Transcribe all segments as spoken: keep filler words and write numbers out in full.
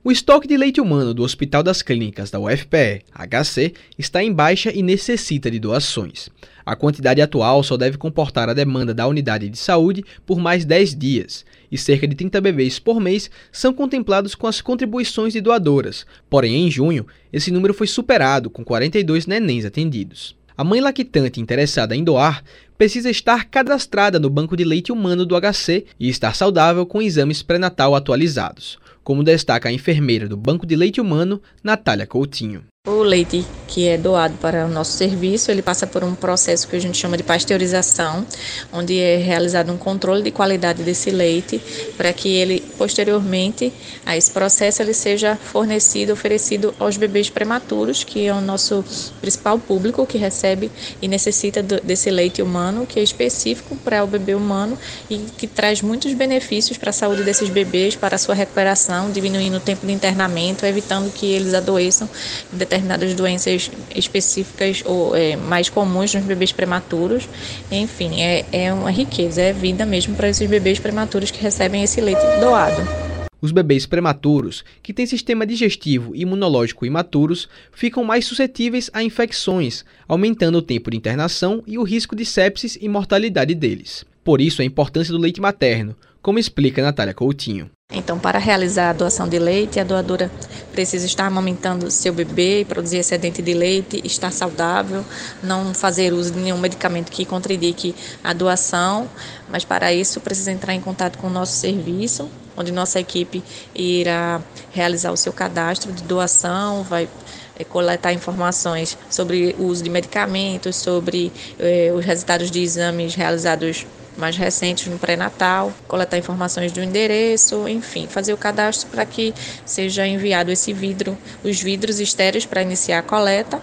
O estoque de leite humano do Hospital das Clínicas da U F P E, H C, está em baixa e necessita de doações. A quantidade atual só deve comportar a demanda da unidade de saúde por mais dez dias, e cerca de trinta bebês por mês são contemplados com as contribuições de doadoras. Porém, em junho, esse número foi superado, com quarenta e dois nenéns atendidos. A mãe lactante interessada em doar precisa estar cadastrada no Banco de Leite Humano do H C e estar saudável com exames pré-natal atualizados, como destaca a enfermeira do Banco de Leite Humano, Natália Coutinho. O leite que é doado para o nosso serviço, ele passa por um processo que a gente chama de pasteurização, onde é realizado um controle de qualidade desse leite, para que ele, posteriormente, a esse processo, ele seja fornecido, oferecido aos bebês prematuros, que é o nosso principal público que recebe e necessita desse leite humano, que é específico para o bebê humano e que traz muitos benefícios para a saúde desses bebês, para a sua recuperação, diminuindo o tempo de internamento, evitando que eles adoeçam de determinadas doenças específicas ou é, mais comuns nos bebês prematuros. Enfim, é, é uma riqueza, é vida mesmo para esses bebês prematuros que recebem esse leite doado. Os bebês prematuros, que têm sistema digestivo e imunológico imaturos, ficam mais suscetíveis a infecções, aumentando o tempo de internação e o risco de sepsis e mortalidade deles. Por isso, a importância do leite materno, como explica Natália Coutinho. Então, para realizar a doação de leite, a doadora precisa estar amamentando seu bebê, produzir excedente de leite, estar saudável, não fazer uso de nenhum medicamento que contraindique a doação, mas para isso precisa entrar em contato com o nosso serviço, onde nossa equipe irá realizar o seu cadastro de doação, vai coletar informações sobre o uso de medicamentos, sobre eh, os resultados de exames realizados mais recentes no pré-natal, coletar informações do endereço, enfim, fazer o cadastro para que seja enviado esse vidro, os vidros estéreis para iniciar a coleta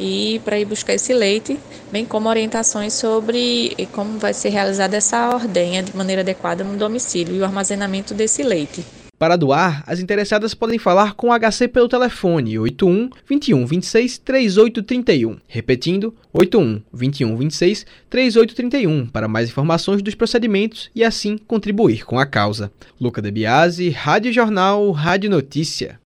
e para ir buscar esse leite, bem como orientações sobre como vai ser realizada essa ordenha de maneira adequada no domicílio e o armazenamento desse leite. Para doar, as interessadas podem falar com o H C pelo telefone oito um, vinte e um, vinte e seis, trinta e oito trinta e um. Repetindo, oito um, vinte e um, vinte e seis, trinta e oito trinta e um para mais informações dos procedimentos e assim contribuir com a causa. Luca De Biasi, Rádio Jornal, Rádio Notícia.